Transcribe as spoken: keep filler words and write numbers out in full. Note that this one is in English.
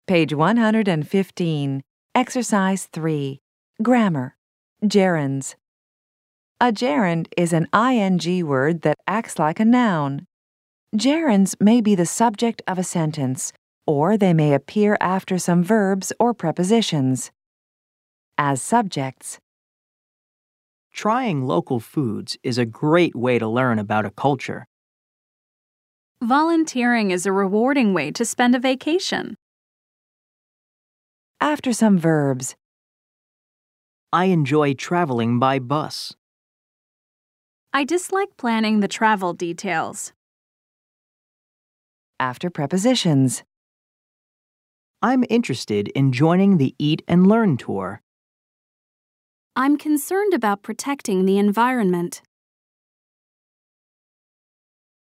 Page one hundred fifteen, Exercise three, Grammar, Gerunds. A gerund is an ing word that acts like a noun. Gerunds may be the subject of a sentence, or they may appear after some verbs or prepositions. As subjects, Trying local foods is a great way to learn about a culture. Volunteering is a rewarding way to spend a vacation. after some verbs, I enjoy traveling by bus. I dislike planning the travel details. after prepositions, I'm interested in joining the Eat and Learn tour. I'm concerned about protecting the environment.